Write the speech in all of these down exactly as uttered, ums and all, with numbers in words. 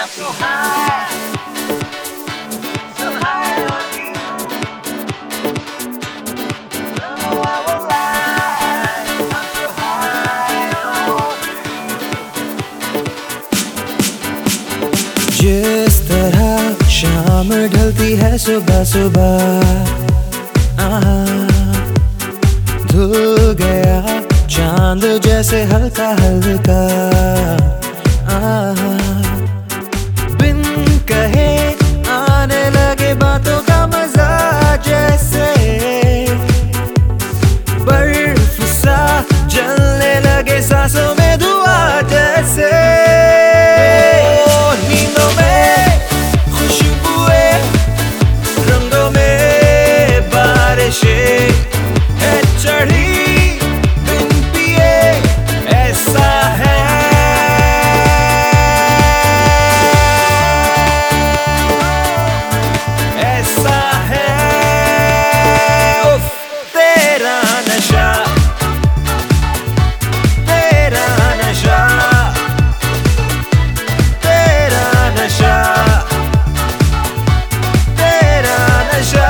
जिस तरह शाम ढलती है सुबह सुबह, आहा, धुल गया चांद जैसे हल्का हल्का, आहा, बिन कहे आने लगे बातों का मजा, जैसे बर्फ सा जलने लगे सांसों में धुआं जैसे। है चढ़ी बिन पिए ऐसा है, ऐसा है उफ, तेरा नशा, तेरा नशा, तेरा नशा, तेरा नशा।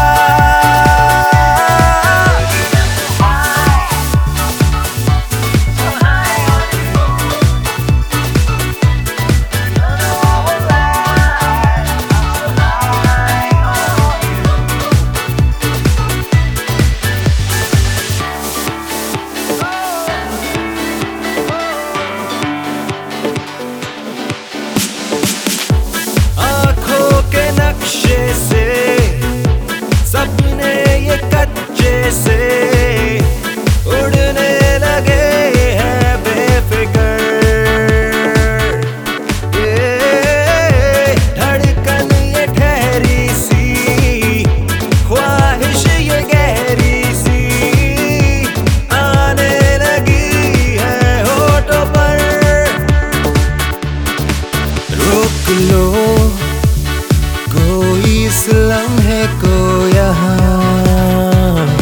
से सपने ये कच्चे से उड़ने लगे हैं बेफिक्र, ये धड़कन ये ठहरी सी, ख्वाहिश ये गहरी सी आने लगी है होठों पर। रोक लो कोई इस लम्हे को यहाँ,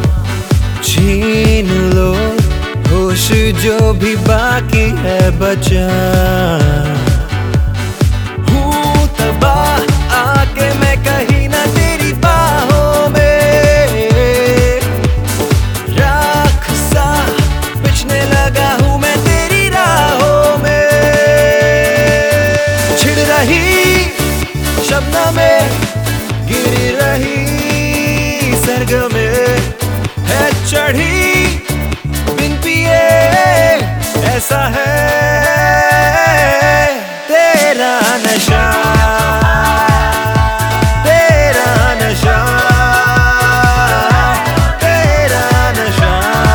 छीन लो होश जो भी बाकी है बचा। हूँ तबाह आके मैं कहीं ना तेरी बाहों में, राख सा बिछने लगा हूँ मैं तेरी राहों में। छिड़ रही शबनम में गिरी रही सर्ग में, है चढ़ी बिन पिए ऐसा है तेरा नशा, तेरा नशा, तेरा नशा,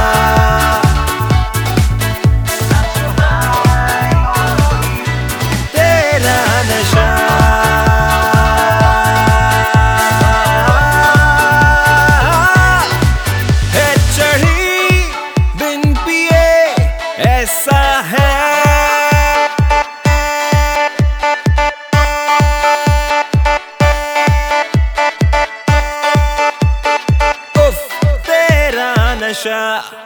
तेरा नशा। ऐसा है उफ, तेरा नशा।